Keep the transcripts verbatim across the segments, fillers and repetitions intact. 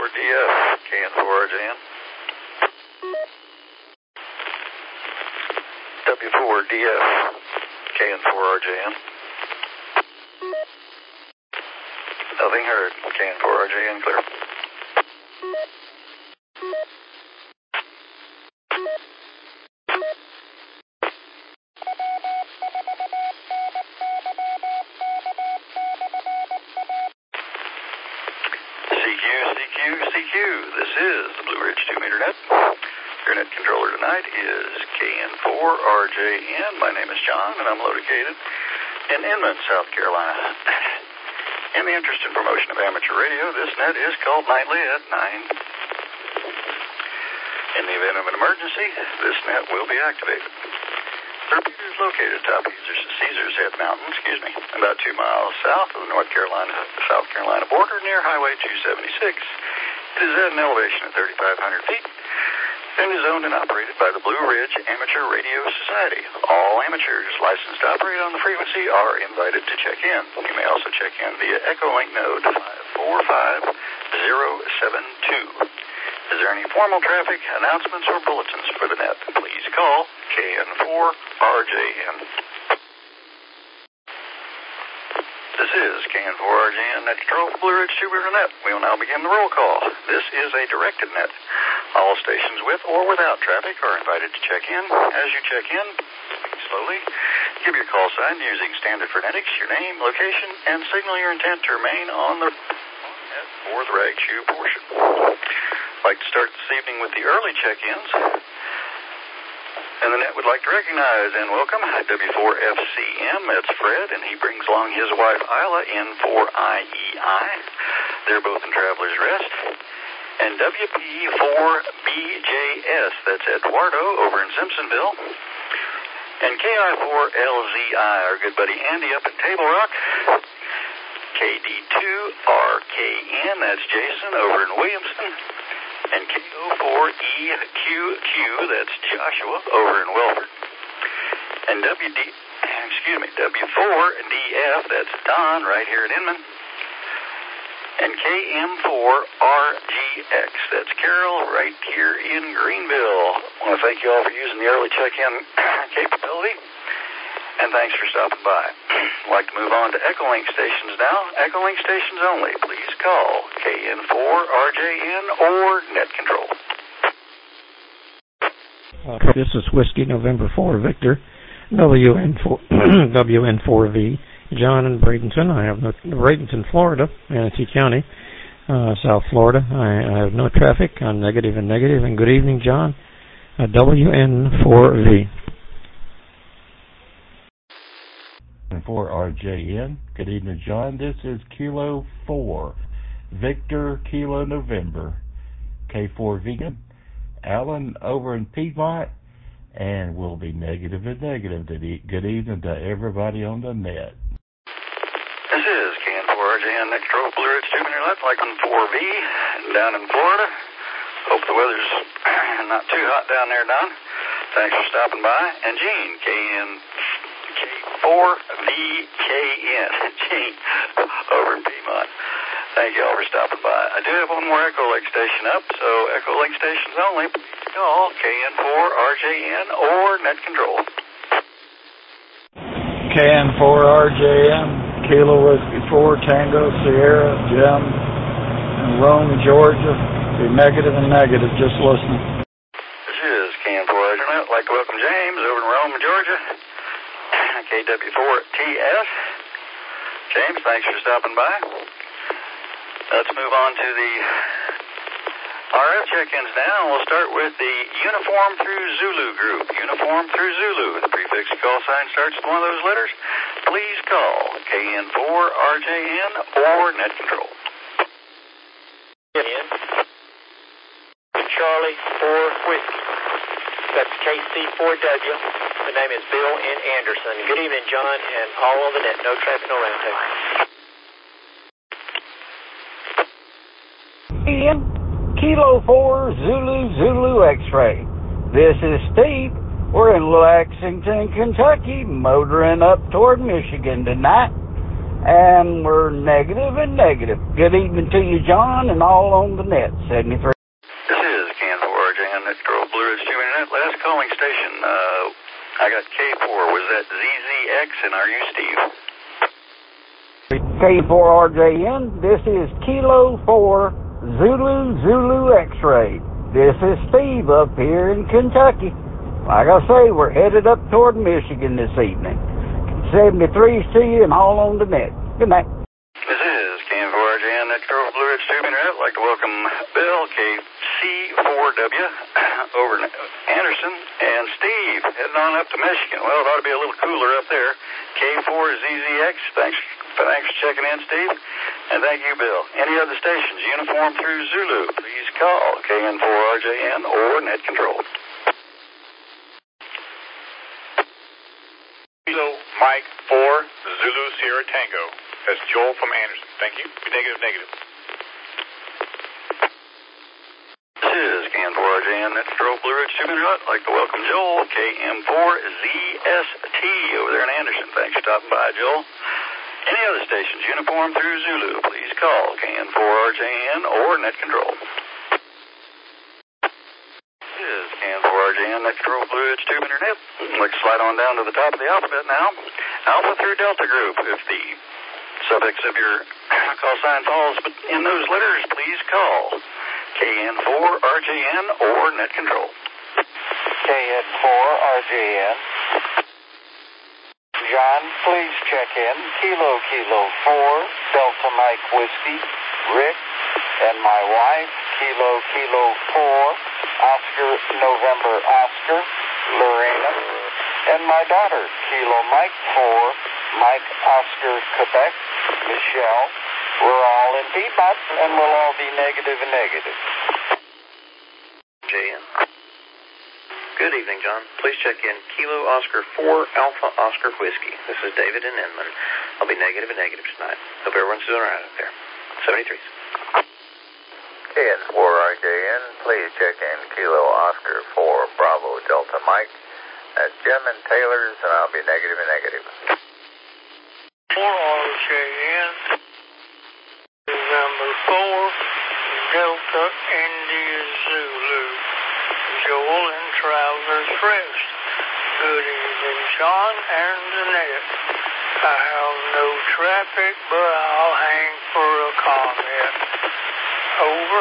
four D F, K N four R J N. W four D F, K N four R J N. Nothing heard, K N four R J N clear. This is the Blue Ridge two meter net. Your net controller tonight is K N four R J N. My name is John, and I'm located in Inman, South Carolina. In the interest and promotion of amateur radio, this net is called nightly at nine. In the event of an emergency, this net will be activated. The repeater is located atop Caesar's Head Mountain, excuse me, about two miles south of the North Carolina, the South Carolina border near Highway two seventy-six. It is at an elevation of thirty-five hundred feet and is owned and operated by the Blue Ridge Amateur Radio Society. All amateurs licensed to operate on the frequency are invited to check in. You may also check in via Echolink node five four five zero seven two. Is there any formal traffic announcements or bulletins for the net? Please call K N four R J N. This is K N four R J N net control for Blue Ridge two meter net. We will now begin the roll call. This is a directed net. All stations with or without traffic are invited to check in. As you check in, speak slowly. Give your call sign using standard phonetics, your name, location, and signal your intent to remain on the net for the rag shoe portion. I'd like to start this evening with the early check-ins. And the net would like to recognize and welcome W four F C M, that's Fred, and he brings along his wife Isla in for I E I. They're both in Traveler's Rest. And W P four B J S, that's Eduardo over in Simpsonville. And K I four L Z I, our good buddy Andy up in Table Rock. K D two R K N, that's Jason over in Williamston. And K O four E Q Q, that's Joshua over in Welford. And W D, excuse me, W four D F, that's Don right here in Inman. And K M four R G X, that's Carol right here in Greenville. I want to thank you all for using the early check-in capability. And thanks for stopping by. I'd like to move on to Echolink stations now. Echolink stations only. Please call K N four R J N or Net Control. Uh, this is Whiskey November four Victor, W N four W N four V, John in Bradenton. I have no Bradenton, Florida, Manatee County, uh, South Florida. I, I have no traffic on negative and negative. And good evening, John. Uh, W N four V. four R J N. Good evening, John. This is Kilo four, Victor Kilo November, K four Vegan, Alan over in Piedmont, and we'll be negative and negative. Good evening to everybody on the net. This is K N four R J N, Net Control, Blue Ridge two meter net, like on four V, down in Florida. Hope the weather's not too hot down there, Don. Thanks for stopping by. And Gene, K N four V K N, Gene, over in Piedmont. Thank you all for stopping by. I do have one more Echolink station up, so Echolink stations only. Please call K N four R J N or Net Control. K N four R J N, Kilo Whiskey four, Tango, Sierra, Jim, and Rome, Georgia. Be negative and negative, just listening. This is K N four R J N. I'd like to welcome James over in Rome, Georgia. K W four T S. James, thanks for stopping by. Let's move on to the R F check-ins now. We'll start with the Uniform through Zulu group. Uniform through Zulu. The prefix call sign starts with one of those letters. Please call K N four R J N or Net Control. In Charlie four Whiskey. That's K C four W. The name is Bill N. Anderson. Good evening, John, and all on the net. No traffic, no roundtable. Ian, Kilo four, Zulu, Zulu X-Ray. This is Steve. We're in Lexington, Kentucky, motoring up toward Michigan tonight. and we're negative and negative. Good evening to you, John, and all on the net, seventy-three. This is Can four R J N, that's Control Blue Ridge two Internet. Last calling station, uh, I got K four. Was that Z Z X, and are you Steve? K four R J N, this is Kilo four Zulu Zulu X-Ray. This is Steve up here in Kentucky. Like I say, we're headed up toward Michigan this evening. seventy-threes to you and all on the net. Good night. This is Can four R J N, that's Control Blue Ridge two Internet. I'd like to welcome Bill, K C four W, over in Anderson, and Steve, heading on up to Michigan. Well, it ought to be a little cooler up there. K four Z Z X, thanks, thanks for checking in, Steve. And thank you, Bill. Any other stations, uniform through Zulu, please call K N four R J N or Net Control. Kilo Mike four Zulu Sierra Tango. That's Joel from Anderson. Thank you. Be negative, negative. This is Can four R J N, that's Control Blue Ridge two Internet. I'd like to welcome Joel, K M four Z S T, over there in Anderson. Thanks for stopping by, Joel. Any other stations, uniform through Zulu, please call K N four R J N or Net Control. This is Can four R J N, that's Control Blue Ridge two Internet. Let's slide on down to the top of the alphabet now. Alpha through Delta group. If the suffix of your call sign falls in those letters, please call K N four R J N or Net Control. K N four R J N. John, please check in. Kilo Kilo four, Delta Mike Whiskey, Rick, and my wife, Kilo Kilo four, Oscar November Oscar, Lorena, and my daughter, Kilo Mike four, Mike Oscar Quebec, Michelle. We're all in Piedmont, and we'll all be negative and negative. J N. Good evening, John. Please check in Kilo Oscar four Alpha Oscar Whiskey. This is David in Inman. I'll be negative and negative tonight. Hope everyone's doing all right out there. seventy-threes. K N four R J N, please check in Kilo Oscar four Bravo Delta Mike. That's Jim and Taylor's, and I'll be negative and negative. four R J N, number four, Delta India Zulu, Joel and Travelers Rest. Good evening, John and Annette. I have no traffic, but I'll hang for a comment. Over.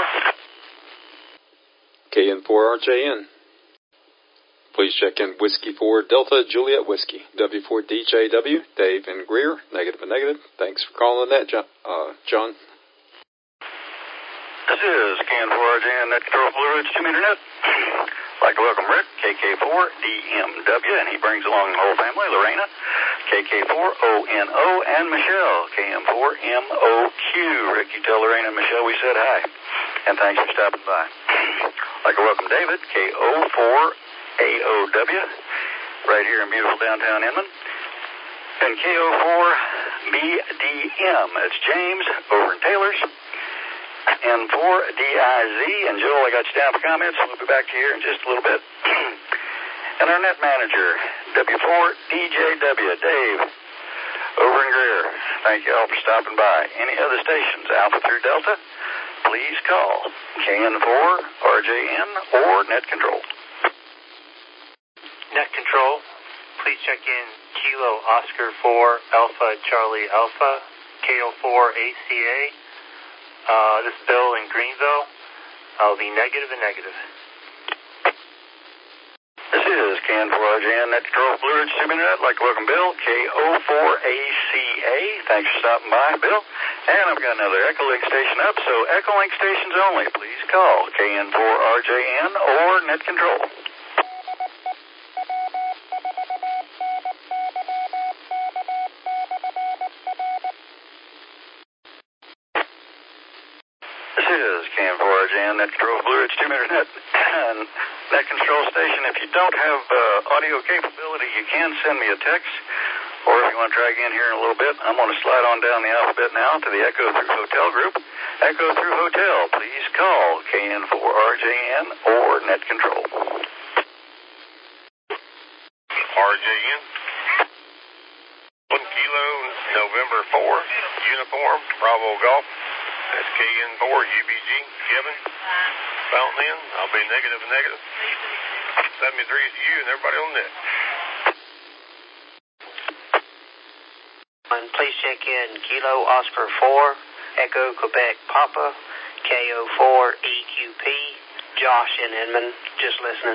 K N four R J N. Please check in Whiskey four Delta Juliet Whiskey. W four D J W, Dave and Greer, negative and negative. Thanks for calling that, John. Uh, John. This is Can four R J N, Net Control Blue Ridge two Internet. I'd like to welcome Rick, K K four D M W, and he brings along the whole family, Lorena, K K four O N O, and Michelle, K M four M O Q. Rick, you tell Lorena and Michelle we said hi, and thanks for stopping by. I'd like to welcome David, K O four A O W, right here in beautiful downtown Inman, and K O four B D M, that's James, over in Taylor's, and four D I Z, and Joel, I got you down for comments. We'll be back to you here in just a little bit. And our net manager, W four D J W, Dave, over in Greer. Thank you all for stopping by. Any other stations, Alpha through Delta, please call K N four R J N or Net Control. Net Control, please check in Kilo Oscar four Alpha Charlie Alpha, K O four A C A. Uh, this is Bill in Greenville. I'll be negative and negative. This is Can four R J N, Net Control Blue Ridge two Internet. I'd like to welcome Bill, K O four A C A. Thanks for stopping by, Bill. And I've got another Echolink station up, so Echolink stations only. Please call K N four R J N or Net Control. This is Can four R J N, Net Control Blue Ridge two Internet. And Net Control station, if you don't have uh, audio capability, you can send me a text. Or if you want to try again here in a little bit, I'm going to slide on down the alphabet now to the Echo Through Hotel group. Echo Through Hotel, please call K N four R J N or Net Control. R J N. One Kilo November four, Uniform, Bravo Golf. That's K N four, U B G, Kevin, Fountain Inn. I'll be negative and negative. seventy-three is you and everybody on net. And please check in Kilo Oscar four, Echo Quebec Papa, K O four E Q P, Josh in Inman, just listening.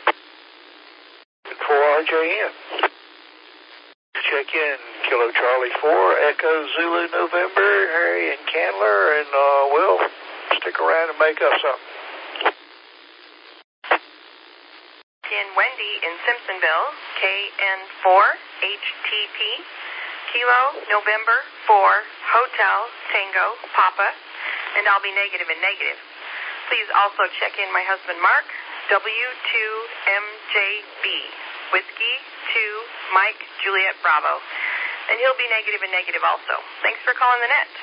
four R J N. Check in Kilo Charlie four, Echo Zulu November, Harry and Candler, and uh, we'll stick around and make up something. In Wendy in Simpsonville, K N four H T P, Kilo November four, Hotel Tango Papa, and I'll be negative and negative. Please also check in my husband Mark, W two M J B, Whiskey two, Mike Juliet Bravo, and he'll be negative and negative also. Thanks for calling the net.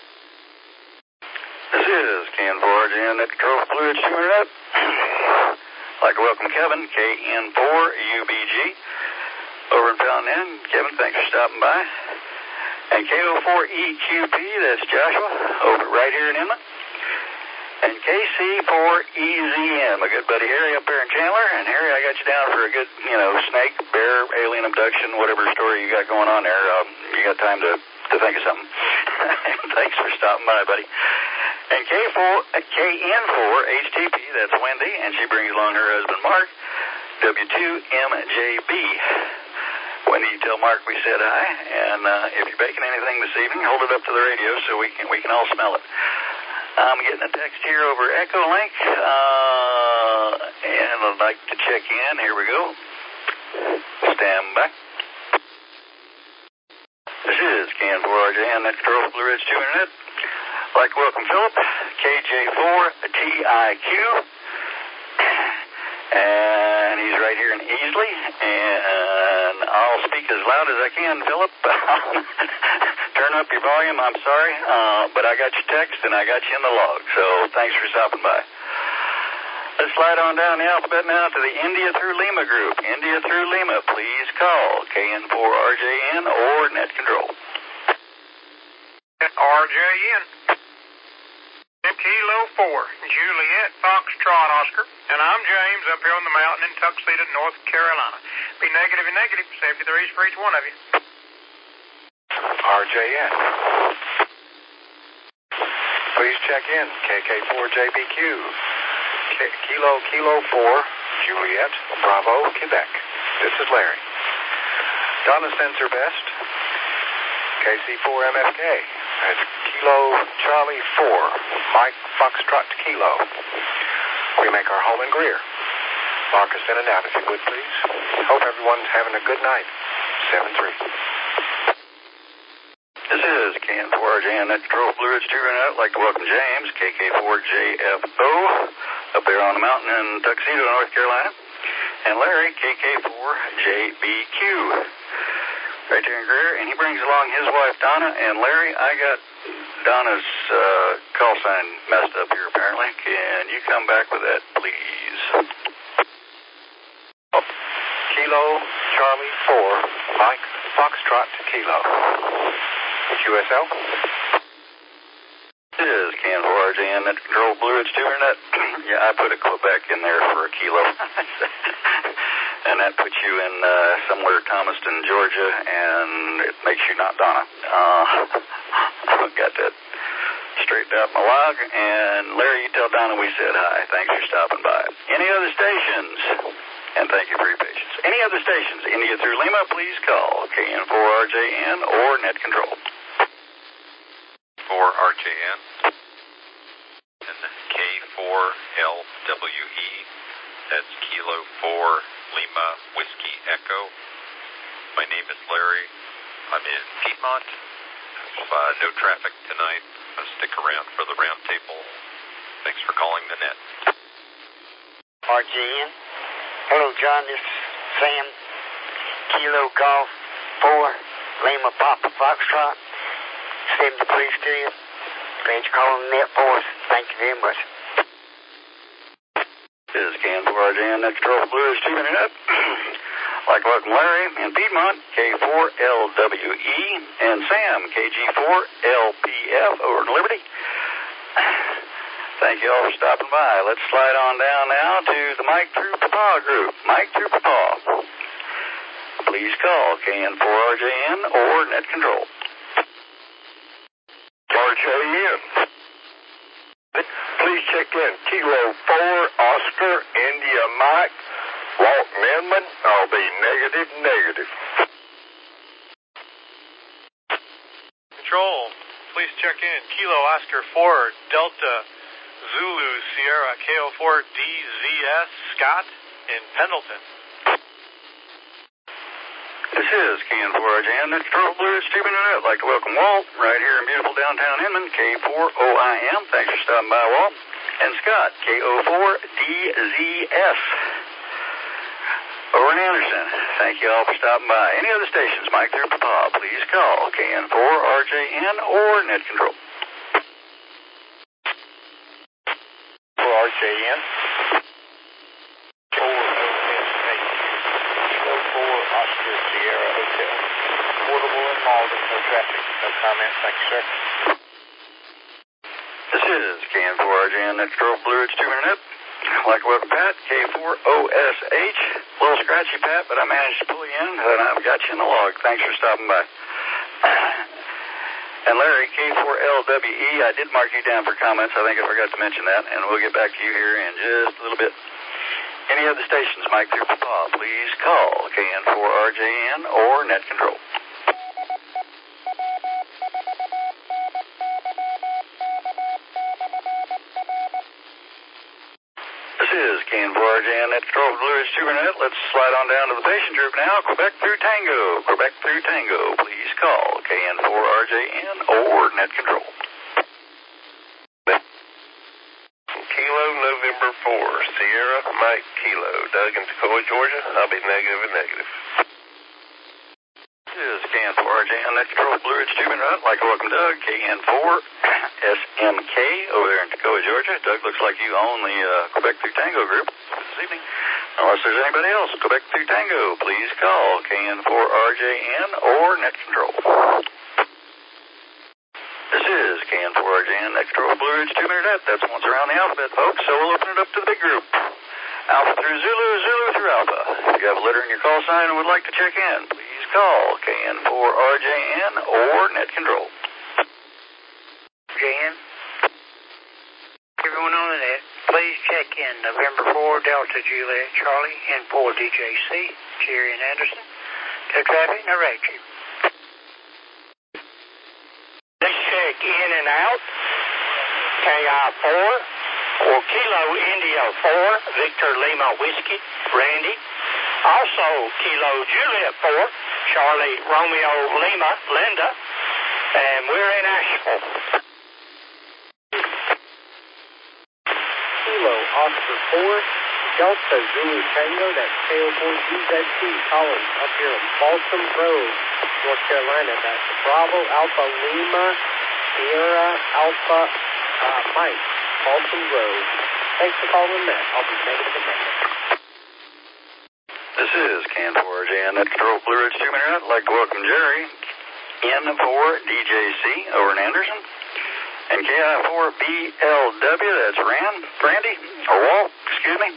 This is K N four R J N Net Control Fluid Streamer Net. I'd like to welcome Kevin, K N four U B G, over in Fountain Inn. Kevin, thanks for stopping by. And K O four E Q P, that's Joshua, over right here in Inman. And K C four E Z M, my good buddy Harry up there in Chandler. And Harry, I got you down for a good, you know, snake, bear, alien abduction, whatever story you got going on there. Um, you got time to, to think of something. Thanks for stopping by, buddy. And K four, K N four H T P, that's Wendy, and she brings along her husband Mark, W two M J B. Wendy, you tell Mark we said hi, and uh, if you're baking anything this evening, hold it up to the radio so we can we can all smell it. I'm getting a text here over Echo Link, uh, and I'd like to check in. Here we go. Stand by. This is K N four R J N Net Control Blue Ridge two Internet. I'd like to welcome Philip, K J four T I Q, and he's right here in Easley, and I'll speak as loud as I can, Philip. Turn up your volume, I'm sorry, uh, but I got your text and I got you in the log, so thanks for stopping by. Let's slide on down the alphabet now to the India through Lima group. India through Lima, please call K N four R J N or Net Control. R J N. Kilo four, Juliet Foxtrot Oscar, and I'm James up here on the mountain in Tuxedo, North Carolina. Be negative and negative, seventy-threes for each one of you. R J N. Please check in K K four J B Q, K- Kilo Kilo four, Juliet Bravo, Quebec. This is Larry. Donna sends her best. K C four M F K. That's Kilo Charlie four, Mike Foxtrot Kilo. We make our home in Greer. Mark us in and out if you would, please. Hope everyone's having a good night. seven three. This is K N four R J N Net Control Blue Ridge two Internet. I'd like to welcome James, K K four J F O, up there on the mountain in Tuxedo, North Carolina. And Larry, K K four J B Q, right there in Greer. And he brings along his wife, Donna. And Larry, I got Donna's uh, call sign messed up here, apparently. Can you come back with that, please? Oh, Kilo Charlie four, Mike Foxtrot Kilo. Q S L. This is K N four R J N Net Control Blue Ridge two Internet. Yeah, I put a Quebec in there for a kilo. And that puts you in uh, somewhere Thomaston, Georgia, and it makes you not Donna. Uh, I've got that straightened out my log. And Larry, you tell Donna we said hi. Thanks for stopping by. Any other stations? And thank you for your patience. Any other stations? India through Lima, please call K N four R J N or Net Control. four R J N and K four L W E. That's Kilo four Lima Whiskey Echo. My name is Larry. I'm in Piedmont. Uh, no traffic tonight. I'll stick around for the round table. Thanks for calling the net. R J N. Hello, John. This is Sam. Kilo Golf four Lima Papa Foxtrot. seventy-three to you. Glad you're calling the net for us. Thank you very much. This is K N four R J N Net Control Blue Ridge two Internet. I'd like to welcome Larry in Piedmont, K four L W E, and Sam, K G four L P F, over in Liberty. Thank you all for stopping by. Let's slide on down now to the Mike Through Papa group. Mike Through Papa. Please call K N four R J N or Net Control. R J N. Please check in. Kilo four, Oscar, India, Mike, Walt Manman. I'll be negative, negative. Control, please check in. Kilo Oscar four, Delta, Zulu, Sierra, K O four D Z S, Scott in Pendleton. This is K N four R J N, that's Control Blue Ridge Tubing and I'd like to welcome Walt right here in beautiful downtown Inman, K four O I M. Thanks for stopping by, Walt. And Scott, K O four D Z S. Over in Anderson. Thank you all for stopping by. Any other stations, Mike Through Papa, please call K N four R J N or Net Control. For R J N. four O S eight. Kilo four, Oscar, Sierra Hotel. Portable and Malden, no traffic, no comments. Thank you, sir. This is K N four R J N, Net Control Blue Ridge Tubing and Net. I'd like to welcome Pat, K four O S H. A little scratchy, Pat, but I managed to pull you in, and I've got you in the log. Thanks for stopping by. And Larry, K four L W E, I did mark you down for comments. I think I forgot to mention that, and we'll get back to you here in just a little bit. Any other stations, Mike Through Papa, please call K N four R J N or Net Control. This is K N four R J N, Net Control for Blue Ridge Tubing and Net. Let's slide on down to the patient group now. Quebec through Tango. Quebec through Tango. Please call K N four R J N or Net Control. Kilo November four, Sierra Mike Kilo. Doug in Toccoa, Georgia. I'll be negative and negative. This is K N four R J N, Net Control Blue Ridge Tubing and Net. I'd like to welcome Doug, K N four S M K over there in Toccoa, Georgia. Doug, looks like you own the uh, Quebec through Tango group this evening. Unless there's anybody else, Quebec through Tango, please call K N four R J N or Net Control. This is K N four R J N, Net Control Blue Ridge Tubing and Net. That's once around the alphabet, folks, so we'll open it up to the big group. Alpha through Zulu, Zulu through Alpha. If you have a letter in your call sign and would like to check in, please call K N four R J N or Net Control. J N. Everyone on the net, please check in November four, Delta Juliet Charlie, and four D J C, Jerry and Anderson. No traffic, no raging. Let's check in and out. K I four, or Kilo India four, Victor Lima Whiskey, Randy. Also, Kilo Juliet four, Charlie Romeo Lima, Linda. And we're in Asheville. Kilo Oscar four, Delta Zulu Tango, that's K O four D Z T, Collins, up here on Balsam Road, North Carolina. That's Bravo Alpha Lima, Sierra Alpha uh, Mike, Balsam Road. Thanks for calling that. I'll be negative and negative. This is K N four R J N, Net Control Blue Ridge Tubing and Net. I'd like to welcome Jerry, N four D J C over in Anderson. And K I four B L W, that's Rand, Randy, or Walt, excuse me.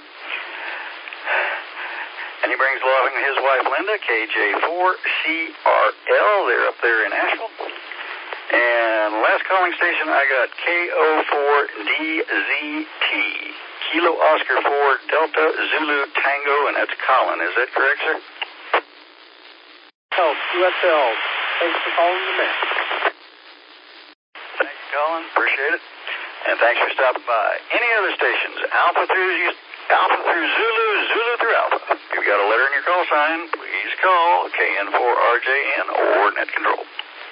And he brings along his wife Linda, K J four C R L, they're up there in Asheville. And last calling station, I got K O four D Z T, Kilo Oscar four Delta Zulu Tango, and that's Colin. Is that correct, sir? Oh, Q S L. Thanks for calling the net. Thanks, Colin. Appreciate it. And thanks for stopping by. Any other stations? Alpha through Alpha through Zulu, Zulu through Alpha. If you've got a letter in your call sign, please call K N four R J N or Net Control.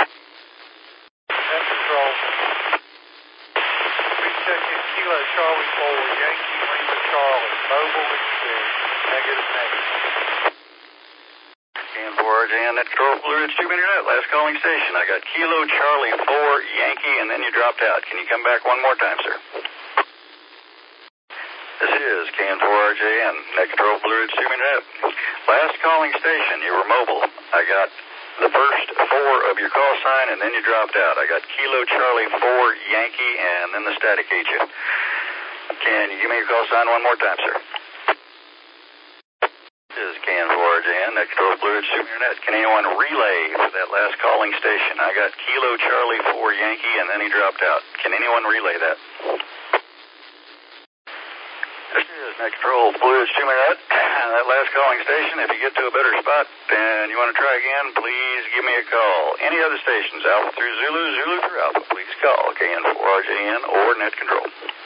Net Control. Please check in Kilo Charlie four, Yankee Lima Charlie, mobile experience, negative negative. K N four R J N, Net Control, Blue Ridge Tubing and Net. Last calling station. I got Kilo Charlie four, Yankee, and then you dropped out. Can you come back one more time, sir? This is K N four R J N, Net Control Blue Ridge two minute. Last calling station, you were mobile. I got the first four of your call sign, and then you dropped out. I got Kilo Charlie four Yankee, and then the static ate you. Can you give me your call sign one more time, sir? This is K N four R J N, Net Control Blue Ridge two minute. Can anyone relay for that last calling station? I got Kilo Charlie four Yankee, and then he dropped out. Can anyone relay that? This is Net Control Blue Ridge two minute. That last calling station, if you get to a better spot and you want to try again, please give me a call. Any other stations, Alpha through Zulu, Zulu through Alpha, please call K N four R J N or Net Control.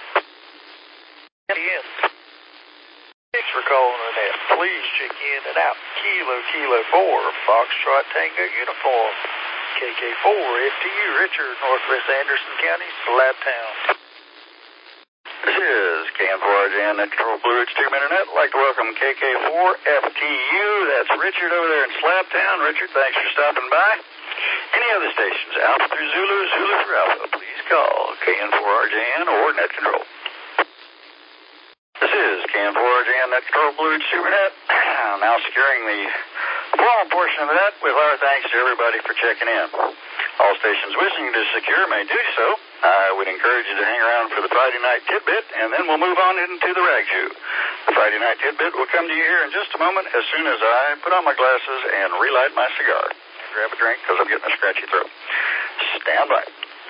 Yes. Thanks for calling the net. Please check in and out. Kilo Kilo four, Foxtrot Tango Uniform. K K four, F T U, Richard, Northwest Anderson County, Slabtown. This is K N four R J N, Net Control Blue Ridge two minute net. I'd like to welcome K K four F T U. That's Richard over there in Slabtown. Richard, thanks for stopping by. Any other stations, Alpha through Zulu, Zulu through Alpha, please call K N four R J N or Net Control. This is K N four R J N, Net Control Blue Ridge two minute. Now securing the formal portion of that with our thanks to everybody for checking in. All stations wishing to secure may do so. I would encourage you to hang around for the Friday night tidbit, and then we'll move on into the rag shoe. The Friday night tidbit will come to you here in just a moment as soon as I put on my glasses and relight my cigar. Grab a drink because I'm getting a scratchy throat. Stand by.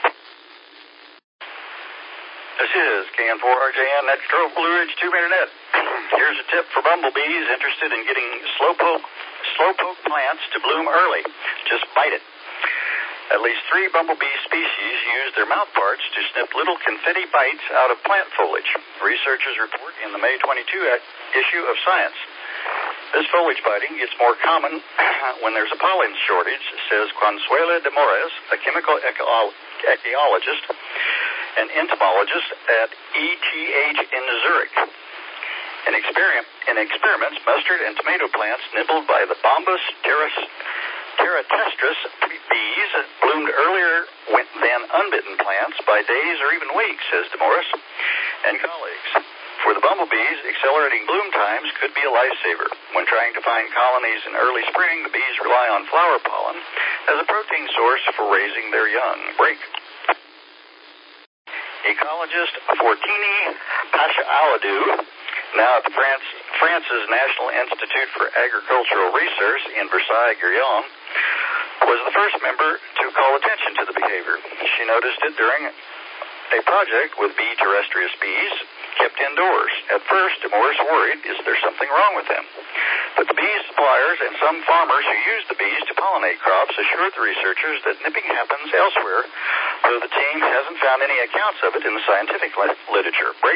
This is K N four R J N, Net Control Blue Ridge two minute net. Here's a tip for bumblebees interested in getting slowpoke, slowpoke plants to bloom early. Just bite it. At least three bumblebee species use their mouth parts to snip little confetti bites out of plant foliage. Researchers report in the May twenty-second issue of Science. This foliage biting gets more common when there's a pollen shortage, says Consuela de Mores, a chemical echologist and entomologist at E T H in Zurich. In, experiment, in experiments, mustard and tomato plants nibbled by the Bombus terras, teratestris bees bloomed earlier than unbitten plants by days or even weeks, says de Mores and colleagues. For the bumblebees, accelerating bloom times could be a lifesaver. When trying to find colonies in early spring, the bees rely on flower pollen as a protein source for raising their young. Break. Ecologist Fortini Pachaladou, now at the France, France's National Institute for Agricultural Research in Versailles, Guiron, was the first member to call attention to the behavior. She noticed it during a project with bee terrestrius bees kept indoors. At first, de Mores worried, is there something wrong with them? But the bee suppliers and some farmers who use the bees to pollinate crops assured the researchers that nipping happens elsewhere, though the team hasn't found any accounts of it in the scientific literature. Break.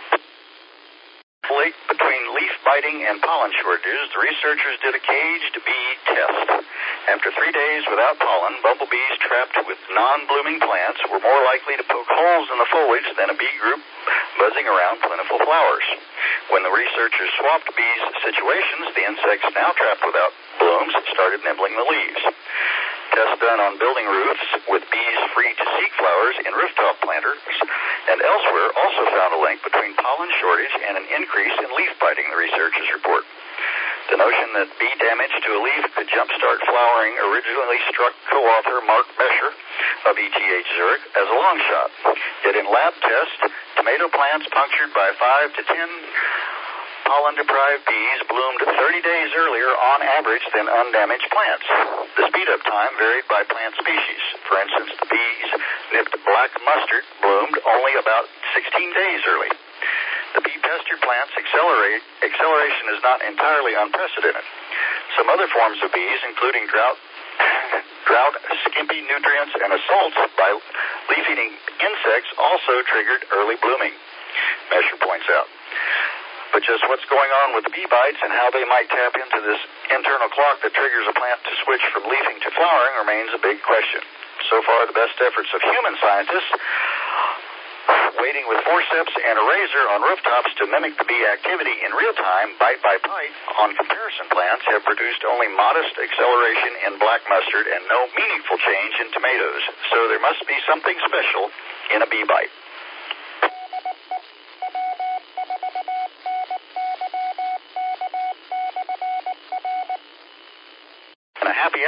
Between leaf biting and pollen shortages, the researchers did a caged bee test. After three days without pollen, bumblebees trapped with non-blooming plants were more likely to poke holes in the foliage than a bee group buzzing around plentiful flowers. When the researchers swapped bees' situations, the insects now trapped without blooms started nibbling the leaves. Tests done on building roofs with bees free to seek flowers in rooftop planters and elsewhere also found a link between pollen shortage and an increase in leaf biting, the researchers report. The notion that bee damage to a leaf could jumpstart flowering originally struck co-author Mark Mesher of E T H Zurich as a long shot. Yet in lab tests, tomato plants punctured by five to ten pollen-deprived bees bloomed thirty days earlier on average than undamaged plants. The speed-up time varied by plant species. For instance, the bees nipped black mustard bloomed only about sixteen days early. The bee-pestered plants accelerate, acceleration is not entirely unprecedented. Some other forms of bees, including drought, drought, skimpy nutrients, and assaults by leaf-eating insects also triggered early blooming, Mesher points out. But just what's going on with bee bites and how they might tap into this internal clock that triggers a plant to switch from leafing to flowering remains a big question. So far, the best efforts of human scientists waiting with forceps and a razor on rooftops to mimic the bee activity in real time, bite by bite, on comparison plants have produced only modest acceleration in black mustard and no meaningful change in tomatoes. So there must be something special in a bee bite.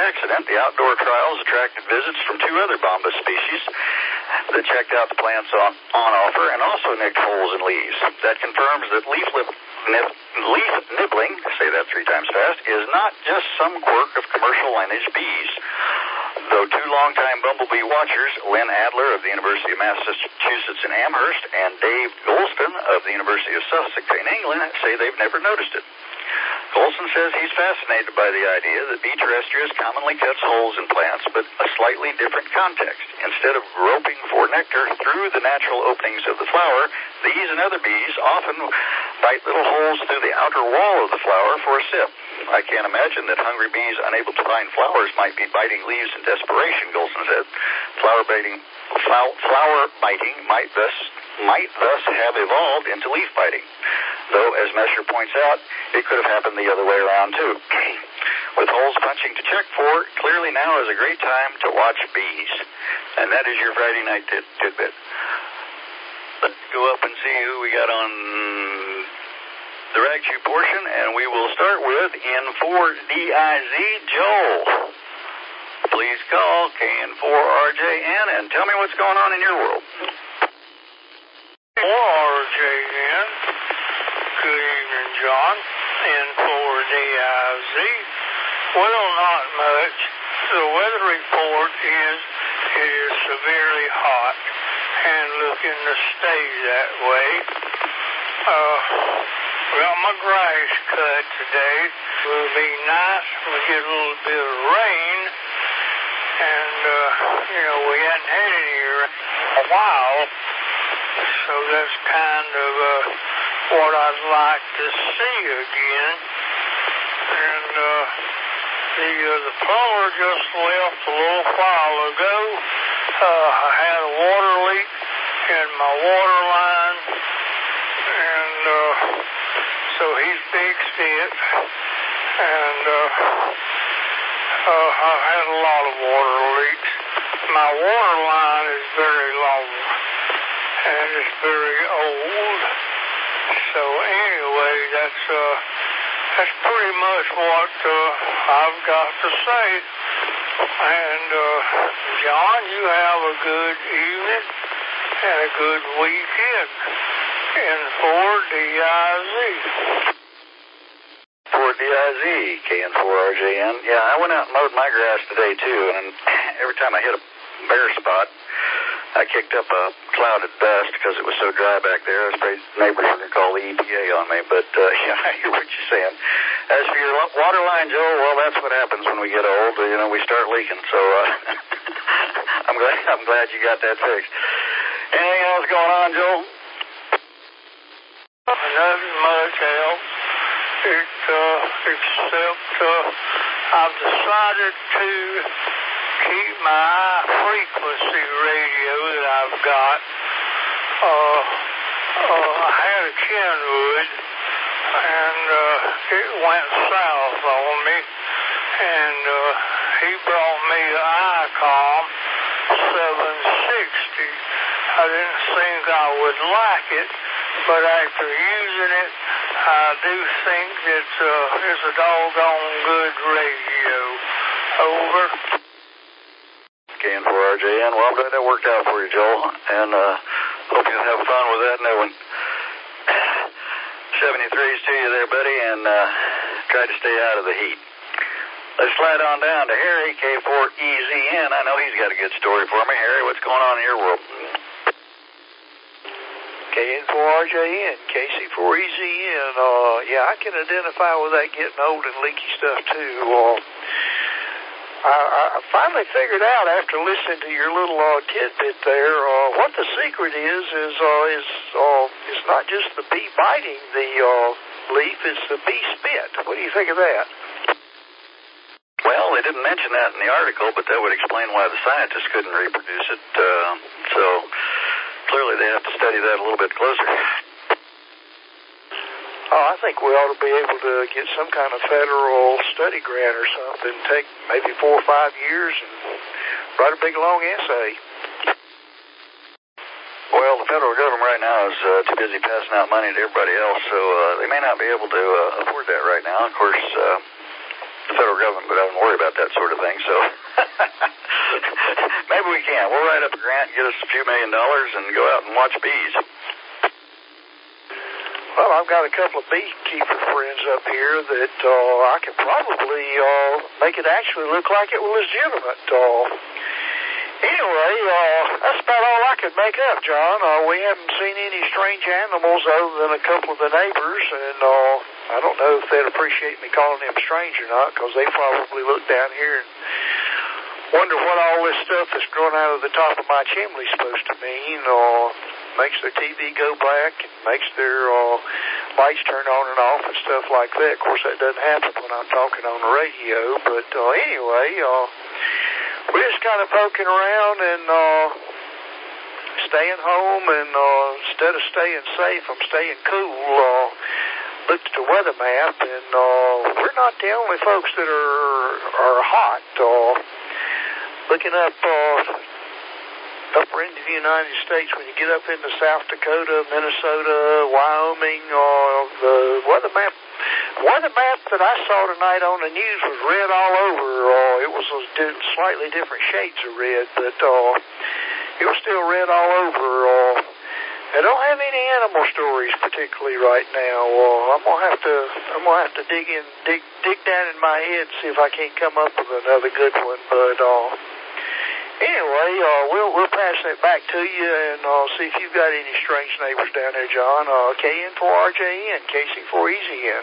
accident, the outdoor trials attracted visits from two other bombus species that checked out the plants on, on offer and also nicked holes in leaves. That confirms that leaf, lip, nib, leaf nibbling, say that three times fast, is not just some quirk of commercial lineage bees. Though two longtime bumblebee watchers, Lynn Adler of the University of Massachusetts in Amherst and Dave Golston of the University of Sussex in England, say they've never noticed it. Golston says he's fascinated by the idea that B. terrestrius commonly cuts holes in plants, but a slightly different context. Instead of groping for nectar through the natural openings of the flower, these and other bees often bite little holes through the outer wall of the flower for a sip. I can't imagine that hungry bees unable to find flowers might be biting leaves in desperation, Golston said. Flower biting, flower biting might thus might thus have evolved into leaf biting. Though, as Messer points out, it could have happened the other way around, too. With holes punching to check for, clearly now is a great time to watch bees. And that is your Friday night tit- tidbit. Let's go up and see who we got on the rag shoe portion, and we will start with N four D I Z, Joel. Please call K N four R J N and tell me what's going on in your world. four R J N. Good evening, John. N four D I Z. Well, not much. The weather report is it is severely hot and looking to stay that way. Uh, got my grass cut today. Will be nice when we get a little bit of rain. And, uh, you know, we hadn't had any rain in a while. So that's kind of uh, what I'd like to see again. And uh, the uh, the plumber just left a little while ago. Uh, I had a water leak in my water line, and uh, so he fixed it. And uh, uh, I've had a lot of water leaks. My water line is very long. And it's very old. So anyway, that's uh, that's pretty much what uh, I've got to say. And uh, John, you have a good evening and a good weekend. And for D I Z. For D I Z, K N four R J N. Yeah, I went out and mowed my grass today too, and every time I hit a bare spot, I kicked up a cloud of dust because it was so dry back there. I was afraid neighbors were going to call the E P A on me, but uh, yeah, I hear what you're saying. As for your water line, Joel, well, that's what happens when we get old. You know, we start leaking. So uh, I'm glad I'm glad you got that fixed. Anything else going on, Joel? Nothing much else, it, uh, except uh, I've decided to keep my high frequency radio that I've got. Uh, uh, I had a Kenwood, and uh, it went south on me, and uh, he brought me the ICOM seven sixty. I didn't think I would like it, but after using it, I do think it's, uh, it's a doggone good radio. Over. K N four R J N. Well, I'm glad that worked out for you, Joel, and uh, hope you have fun with that new one. seventy-threes to you there, buddy, and uh, try to stay out of the heat. Let's slide on down to Harry, K four E Z N. I know he's got a good story for me. Harry, what's going on in your world? K N four R J N, K C four E Z N. Uh, yeah, I can identify with that getting old and leaky stuff, too. Uh, I, I finally figured out after listening to your little uh, tidbit there, uh, what the secret is is uh, is uh, is not just the bee biting the uh, leaf; it's the bee spit. What do you think of that? Well, they didn't mention that in the article, but that would explain why the scientists couldn't reproduce it. Uh, so clearly, they have to study that a little bit closer. Oh, I think we ought to be able to get some kind of federal study grant or something, take maybe four or five years and write a big, long essay. Well, the federal government right now is uh, too busy passing out money to everybody else, so uh, they may not be able to uh, afford that right now. Of course, uh, the federal government doesn't worry about that sort of thing, so maybe we can. We'll write up a grant, get us a few million dollars, and go out and watch bees. Well, I've got a couple of beekeeper friends up here that uh, I could probably uh, make it actually look like it was legitimate. Uh, anyway, uh, that's about all I could make up, John. Uh, we haven't seen any strange animals other than a couple of the neighbors, and uh, I don't know if they'd appreciate me calling them strange or not, because they probably look down here and wonder what all this stuff that's growing out of the top of my chimney is supposed to mean. Uh, makes their T V go black, and makes their uh, lights turn on and off and stuff like that. Of course, that doesn't happen when I'm talking on the radio, but uh, anyway, uh, we're just kind of poking around and uh, staying home, and uh, instead of staying safe, I'm staying cool. Uh, looked at the weather map, and uh, we're not the only folks that are, are hot. Uh, looking up uh, upper end of the United States, when you get up into South Dakota, Minnesota, Wyoming, uh, the weather map weather map that I saw tonight on the news was red all over. Uh, it was a slightly different shades of red, but uh, it was still red all over. Uh, I don't have any animal stories particularly right now. Uh, I'm gonna have to I'm gonna have to dig in dig dig down in my head and see if I can't come up with another good one, but uh Anyway, uh, we'll we'll pass that back to you and uh, see if you've got any strange neighbors down there, John. Uh, K N four R J N, K C four E Z N.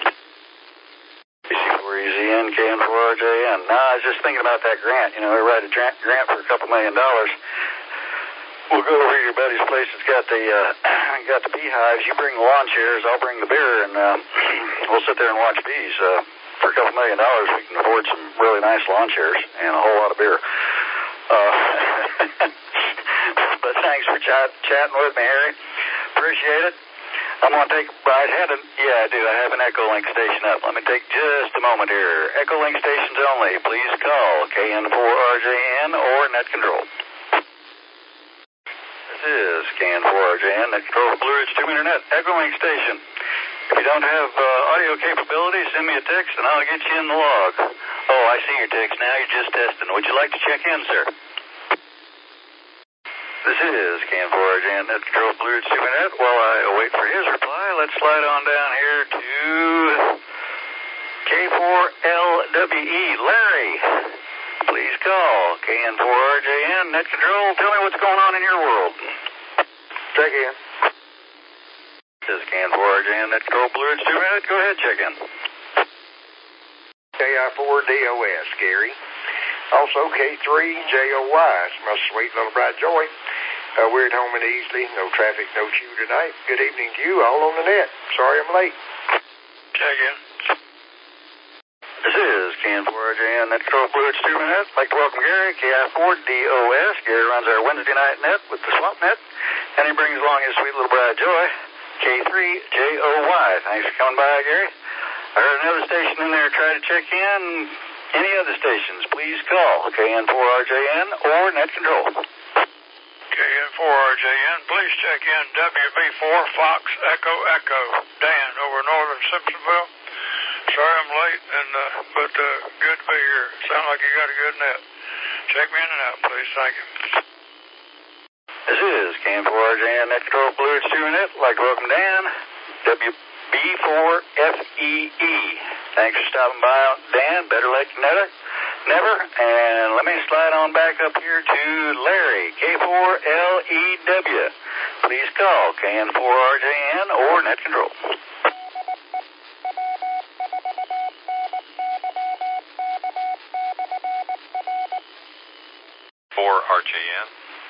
K C four E Z N, K N four R J N. No, I was just thinking about that grant. You know, we write a grant for a couple million dollars. We'll go over to your buddy's place. It's got the uh, got the beehives. You bring the lawn chairs, I'll bring the beer, and uh, we'll sit there and watch bees. Uh, for a couple million dollars, we can afford some really nice lawn chairs and a whole lot of beer. Uh, but thanks for chat, chatting with me, Harry. Appreciate it. I'm going to take, I had a, yeah, I do. I have an Echolink station up. Let me take just a moment here. Echolink stations only. Please call K N four R J N or Net Control. This is K N four R J N, Net Control, Blue Ridge Tube Internet, Echolink station. If you don't have uh, audio capability, send me a text and I'll get you in the log. Oh, I see your text now. You're just testing. Would you like to check in, sir? This is K N four R J N, Net Control, Blue Ridge Tube Internet. While I await for his reply, let's slide on down here to K four L W E. Larry, please call K N four R J N, Net Control. Tell me what's going on in your world. Check in. This is K N four R J N, Net Control, Blue Ridge Tube Internet. Go ahead, check in. K I four D O S, Gary. Also K three J O Y, it's my sweet little bright joy. Uh, we're at home and easily, no traffic, no chew tonight. Good evening to you, all on the net. Sorry I'm late. Check in. This is K N four R J N, Net Control, Blue Ridge Tube Internet. I'd like to welcome Gary, K I four D O S. Gary runs our Wednesday night net with the Swamp Net, and he brings along his sweet little bride Joy, K three J O Y. Thanks for coming by, Gary. I heard another station in there try to check in. Any other stations, please call K N four R J N or Net Control. K N four R J N, please check in W B four Fox Echo Echo. Dan over northern Simpsonville. Sorry I'm late, and uh, but uh, good to be here. Sound like you got a good net. Check me in and out, please. Thank you. This is K N four R J N, Net Control, Blue Ridge Tube Internet. I'd like to welcome Dan, W B four F E E. Thanks for stopping by, Dan. Better late than never. Never. And let me slide on back up here to Larry, K four L E W. Please call K N four R J N or Net Control. four R J N.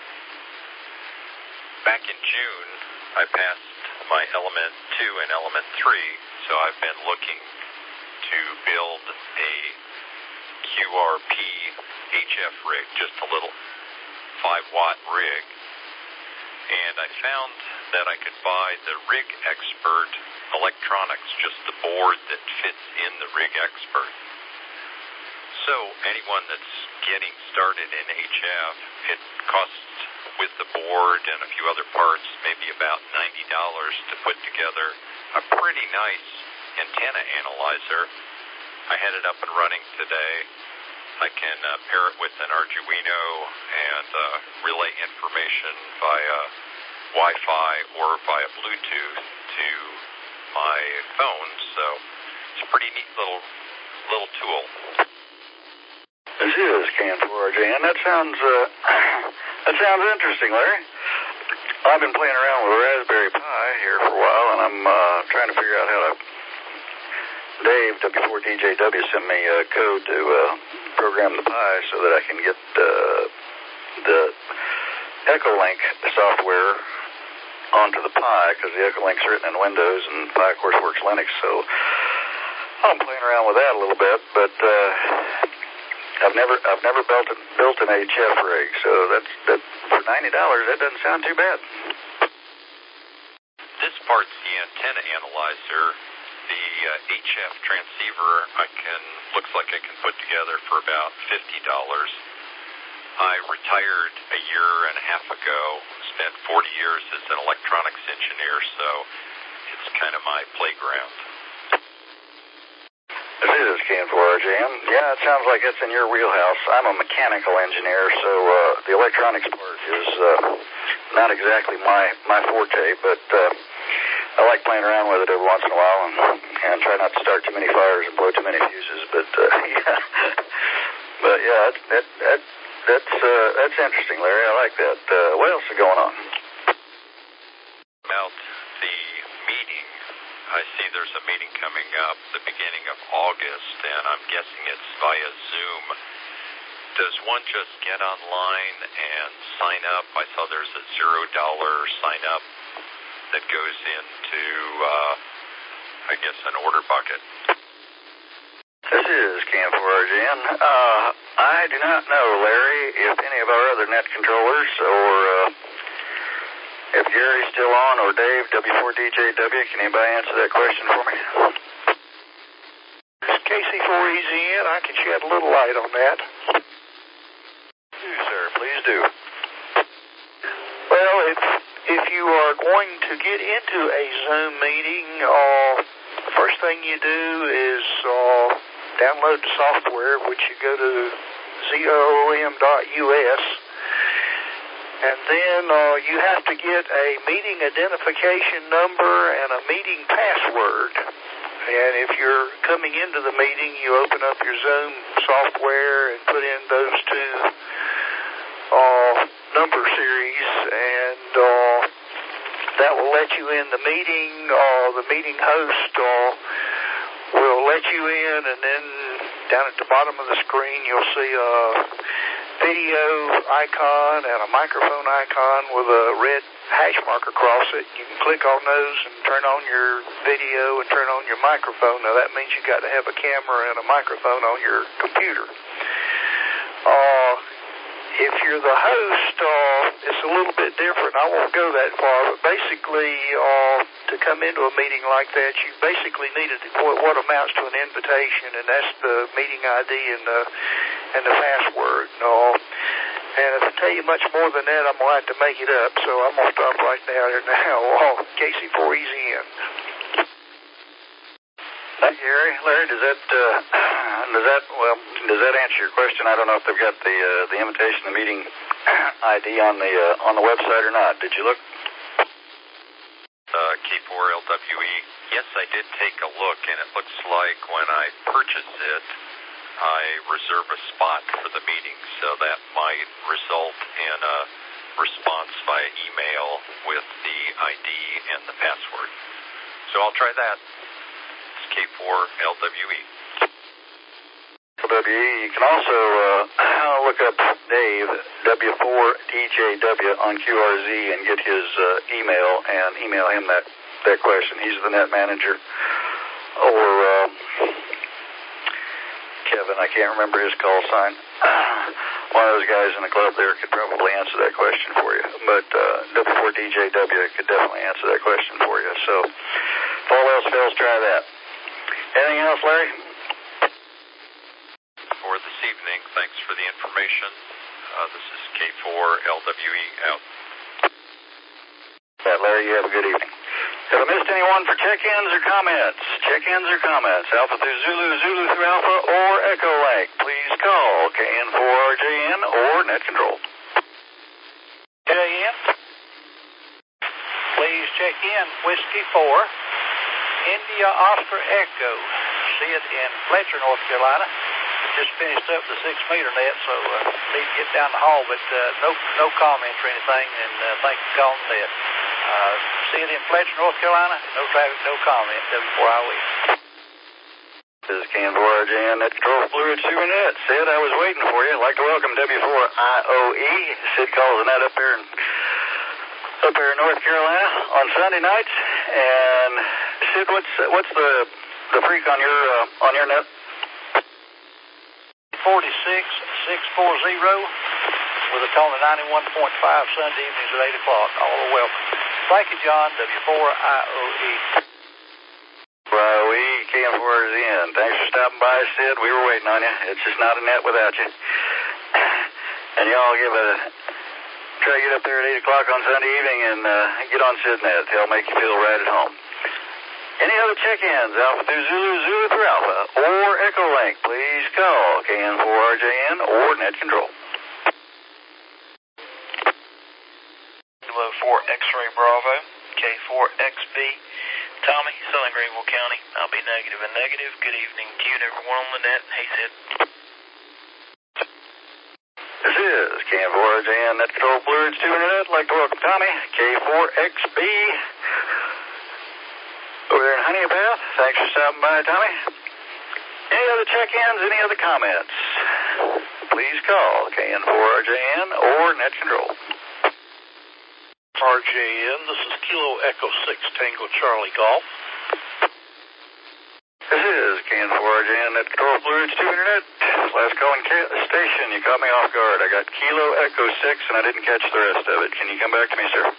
Back in June, I passed my element two and element three, so I've been looking to build a Q R P H F rig, just a little five watt rig. And I found that I could buy the Rig Expert electronics, just the board that fits in the Rig Expert. So anyone that's getting started in H F, it costs, with the board and a few other parts, maybe about ninety dollars to put together a pretty nice antenna analyzer. I had it up and running today. I can uh, pair it with an Arduino and uh, relay information via Wi-Fi or via Bluetooth to my phone, so it's a pretty neat little little tool. This is Can four R J N. That sounds uh, that sounds interesting, Larry. I've been playing around with a Raspberry Pi here for a while, and I'm uh, trying to figure out how to. Dave W four D J W sent me a code to uh, program the Pi so that I can get uh, the Echolink software onto the Pi, because the Echolink's written in Windows and Pi, of course, works Linux. So I'm playing around with that a little bit, but uh, I've never I've never built a, built an H F rig, so that's that for ninety dollars. That doesn't sound too bad. This part's the antenna analyzer. The uh, H F transceiver I can looks like I can put together for about fifty dollars. I retired a year and a half ago, spent forty years as an electronics engineer, so it's kind of my playground. This is Can four R J N. Yeah, it sounds like it's in your wheelhouse. I'm a mechanical engineer, so uh, the electronics part is uh, not exactly my, my forte, but uh, I like playing around with it every once in a while and, and try not to start too many fires and blow too many fuses. But uh, yeah, but yeah, that, that, that, that's uh, that's interesting, Larry. I like that. Uh, what else is going on? About the meeting, I see there's a meeting coming up the beginning of August, and I'm guessing it's via Zoom. Does one just get online and sign up? I saw there's a zero dollar sign up that goes into, uh, I guess, an order bucket. This is Can four R J N. Uh, I do not know, Larry, if any of our other net controllers or uh, if Gary's still on or Dave, W four D J W, can anybody answer that question for me? This is K C four E Z N. I can shed a little light on that. You, sir, please do. Well, if if you are going to get into a Zoom meeting, uh, first thing you do is uh, download the software, which you go to zoom dot U S, and then uh, you have to get a meeting identification number and a meeting password. And if you're coming into the meeting, you open up your Zoom software and put in those two uh, number series, and uh, that will let you in the meeting. Uh, the meeting host uh, will let you in, and then down at the bottom of the screen, you'll see a video icon and a microphone icon with a red hash mark across it. You can click on those and turn on your video and turn on your microphone. Now, that means you've got to have a camera and a microphone on your computer. Uh, if you're the host, uh, it's a little bit different. I won't go that far, but basically, uh, to come into a meeting like that, you basically need what, what amounts to an invitation, and that's the meeting I D and the and the password. Uh, and if I tell you much more than that, I'm going to have to make it up, so I'm going to stop right now here now. Uh, K C four E Z N. Thank you, Gary. Larry, does that uh, does that well does that answer your question? I don't know if they've got the uh, the invitation, the meeting I D on the uh, on the website or not. Did you look? Uh, K four L W E. Yes, I did take a look, and it looks like when I purchase it, I reserve a spot for the meeting, so that might result in a response via email with the I D and the password. So I'll try that. It's K four L W E. L W E. You can also uh, look up Dave, W four D J W, on Q R Z and get his uh, email and email him that, that question. He's the net manager. Or uh, Kevin, I can't remember his call sign. One of those guys in the club there could probably answer that question for you. But uh, W four D J W could definitely answer that question for you. So if all else fails, try that. Anything else, Larry? For this evening, thanks for the information. Uh, this is K four L W E out. Yeah, Larry, you have a good evening. Have I missed anyone for check-ins or comments? check-ins or comments? Alpha through Zulu, Zulu through Alpha, or Echo Link. Please call K N four R J N or Net Control. J N. Please check in Whiskey four, India Oscar Echo. See it in Fletcher, North Carolina. Just finished up the six meter net, so uh, need to get down the hall, but uh, no no comments or anything, and uh, thank you for calling the net. Uh, see it in Fletcher, North Carolina. No traffic, no comment. W four I O E. This is K N four R J N, Net Control Blue Ridge Super Net. Sid, I was waiting for you. I'd like to welcome W four I O E. Sid calls the net up here in, up here in North Carolina on Sunday nights. And Sid, what's what's the the freak on your uh, on your net? forty-six six forty with a tone of ninety-one point five Sunday evenings at eight o'clock. All are welcome. Thank you, John. W four I O E. I O E, K N four R J N. Thanks for stopping by, Sid. We were waiting on you. It's just not a net without you. And y'all give a try to get up there at eight o'clock on Sunday evening and uh, get on SidNet. They'll make you feel right at home. Any other check-ins, Alpha through Zulu, Zulu through Alpha, or Echo Link, please call K N four R J N or Net Control. Kilo four X-Ray Bravo, K four X B. Tommy, Southern Greenville County. I'll be negative and negative. Good evening to you and everyone on the net. Hey, Sid. This is K N four R J N, Net Control Blue Ridge Super Net. I'd like to welcome Tommy, K four X B. Over there in Honeypath. Thanks for stopping by, Tommy. Any other check-ins, any other comments? Please call K N four R J N or Net Control. R J N, this is Kilo Echo six Tango Charlie Golf. This is K N four R J N, Net Control Blue Ridge two Internet. Last calling station, you caught me off guard. I got Kilo Echo six and I didn't catch the rest of it. Can you come back to me, sir?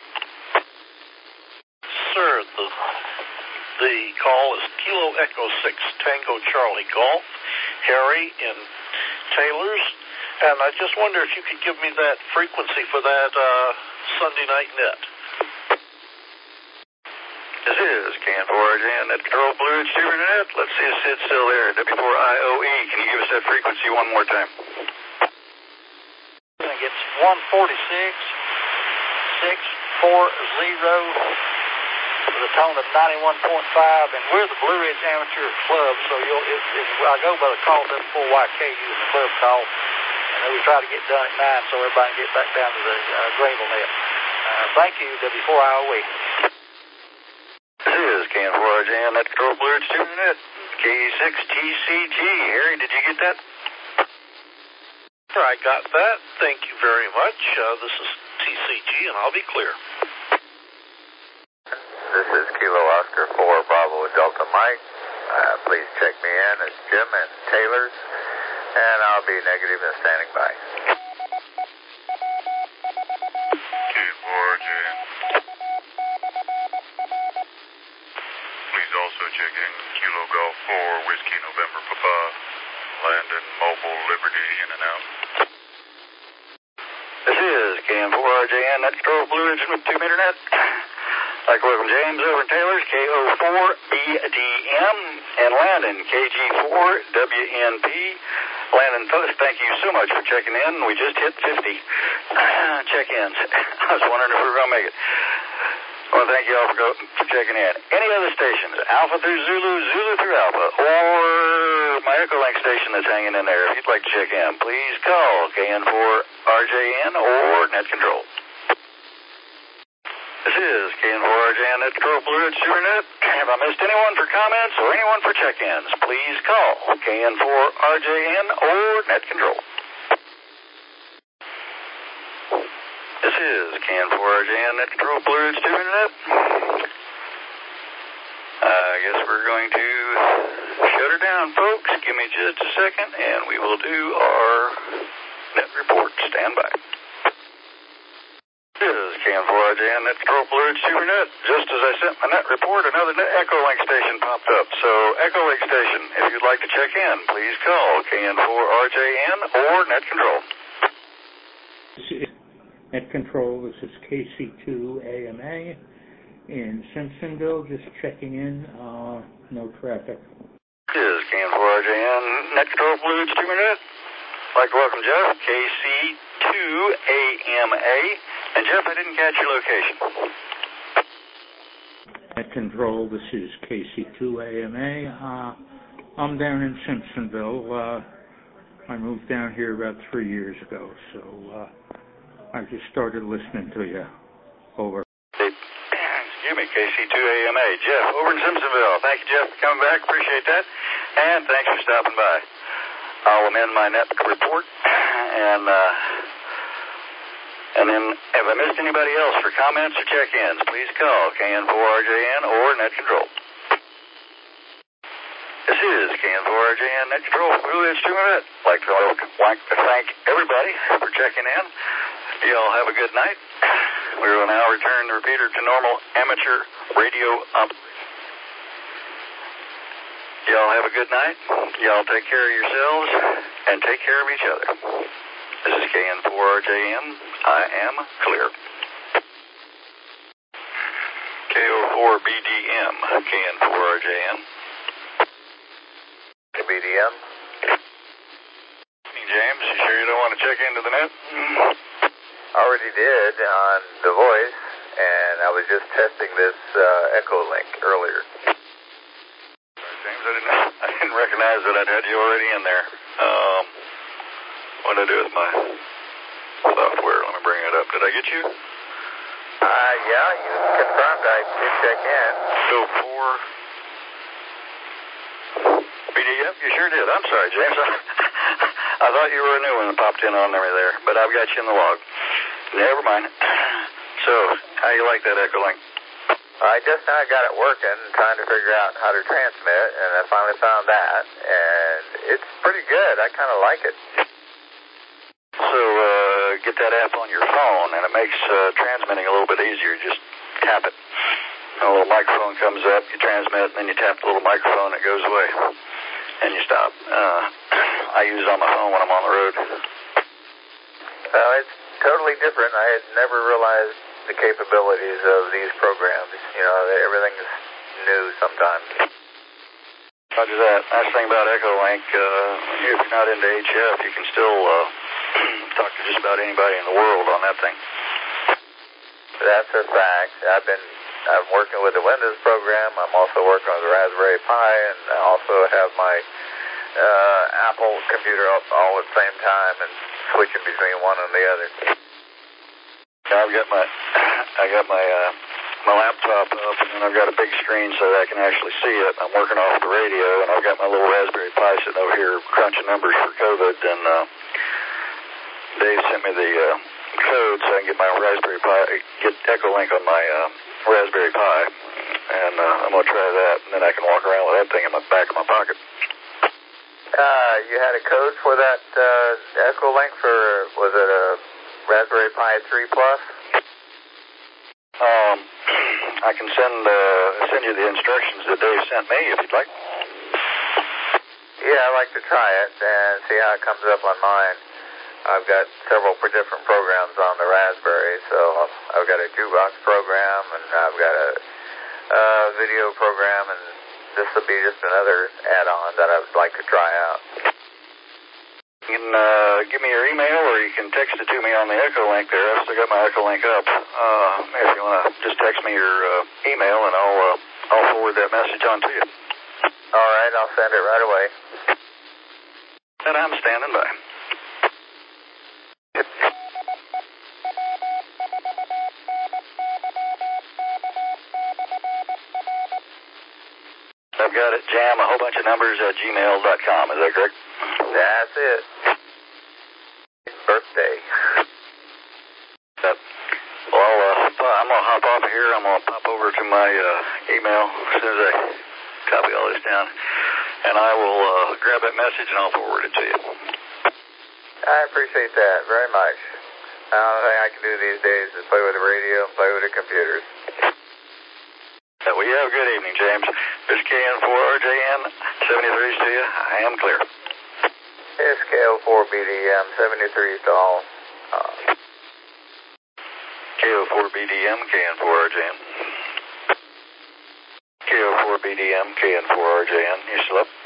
Sir, the... The call is Kilo Echo six Tango Charlie Golf, Harry in Taylor's, and I just wonder if you could give me that frequency for that uh, Sunday night net. This is K N four R J N, Net Control Blue Ridge Super Net. Let's see if Sid's still there. W four I O E, can you give us that frequency one more time? I think it's one forty-six six forty. With a tone of ninety-one point five, and we're the Blue Ridge Amateur Club, so you'll, it, it, I go by the call W four Y K U is the club call, and then we try to get done at nine so everybody can get back down to the uh, Greenville net. Uh, thank you, W four I O E. This is K N four R J N, Net Control Blue Ridge two Net, K six T C G. Harry, did you get that? I got that. Thank you very much. Uh, this is T C G, and I'll be clear. This is Kilo Oscar four Bravo Delta Mike. Uh, please check me in. It's Jim and Taylor's, and I'll be negative and standing by. K four R J N. Please also check in Kilo Golf four Whiskey November Papa, Landon Mobile Liberty in and out. This is K N four R J N, Net Control Blue Ridge with two meter net. I'd like to welcome James over in Taylor's, K O four B D M, and Landon, K G four W N P. Landon, thank you so much for checking in. We just hit fifty check-ins. I was wondering if we were going to make it. Well, thank you all for, go, for checking in. Any other stations, Alpha through Zulu, Zulu through Alpha, or my Echo Link station that's hanging in there, if you'd like to check in, please call K N four R J N or Net Control. This is K N four R J N, Net Control Blue Ridge Super Net. Have I missed anyone for comments or anyone for check-ins? Please call K N four R J N or Net Control. This is K N four R J N, Net Control Blue Ridge Super Net. I guess we're going to shut her down, folks. Give me just a second, and we will do our net report. Stand by. This is K N four R J N, Net Control Blue Ridge Super Net. Just as I sent my net report, another net Echo Link station popped up. So, Echo Link station, if you'd like to check in, please call K N four R J N or Net Control. This is Net Control. This is K C two A M A in Simpsonville. Just checking in. Uh, no traffic. This is K N four R J N, net control fluids, two minute. I'd like to welcome Jeff, K C two A M A. And Jeff, I didn't catch your location. Net control, this is K C two A M A. Uh, I'm down in Simpsonville. Uh, I moved down here about three years ago, so uh, I just started listening to you. Over. Hey, excuse me, K C two A M A. Jeff, over in Simpsonville. Thank you, Jeff, for coming back. Appreciate that. And thanks for stopping by. I'll amend my net report. And, uh, and then if I missed anybody else for comments or check-ins, please call K N four R J N or Net Control. This is K N four R J N Net Control. Fluids, two minute. I'd like to, like to thank everybody for checking in. You all have a good night. We will now return the repeater to normal amateur radio operation. Y'all have a good night. Y'all take care of yourselves and take care of each other. This is K N four R J N. I am clear. K O four B D M. K N four R J N. B D M. James, you sure you don't want to check into the net? Already did on the voice, and I was just testing this uh, Echo Link earlier. James, I didn't, I didn't recognize that I'd had you already in there. Um, what did I do with my software? Let me bring it up. Did I get you? Uh, yeah, you confirmed I did check in. So four B D M? You sure did. I'm sorry, James. I thought you were a new one that popped in on me there, but I've got you in the log. Never mind. So, how you like that Echo Link? I just now got it working, trying to figure out how to transmit, and I finally found that, and it's pretty good. I kind of like it. So, uh, get that app on your phone, and it makes uh, transmitting a little bit easier. Just tap it. A little microphone comes up, you transmit, and then you tap the little microphone, it goes away, and you stop. Uh, I use it on my phone when I'm on the road. Well, it's totally different. I had never realized the capabilities of these programs. You know, everything's new sometimes. Roger that. Nice thing about Echo Link, uh, if you're not into H F, you can still uh, talk to just about anybody in the world on that thing. That's a fact. I've been I'm working with the Windows program. I'm also working with the Raspberry Pi, and I also have my uh, Apple computer up all at the same time and switching between one and the other. I've got my I got my uh, my laptop up, and then I've got a big screen so that I can actually see it. I'm working off the radio, and I've got my little Raspberry Pi sitting over here crunching numbers for COVID, and uh, Dave sent me the uh, code so I can get my Raspberry Pi, get Echo Link on my uh, Raspberry Pi, and uh, I'm going to try that, and then I can walk around with that thing in the back of my pocket. Uh, you had a code for that uh, Echo Link for, was it a Raspberry Pi three Plus? Um, I can send uh, send you the instructions that Dave sent me if you'd like. Yeah, I'd like to try it and see how it comes up on mine. I've got several different programs on the Raspberry, so I've got a jukebox program, and I've got a uh, video program, and this will be just another add-on that I would like to try out. You can uh, give me your email, or you can text it to me on the Echo Link there. I've still got my Echo Link up. Uh, if you want to just text me your uh, email, and I'll uh, I'll forward that message on to you. All right, I'll send it right away. And I'm standing by. I've got it, jam a whole bunch of numbers at gmail dot com. Is that correct? That's it. Birthday. That, well, I'll, uh, I'm going to hop off of here. I'm going to pop over to my uh, email as soon as I copy all this down. And I will uh, grab that message and I'll forward it to you. I appreciate that very much. The only thing I can do these days is play with the radio and play with the computers. Uh, well, you have a good evening, James. This is K N four R J N, seventy-threes to you. I am clear. It's K O four B D M, seventy-threes to all. Uh, K O four B D M, K N four R J N. K K O four B D M, K N four R J N. You still up?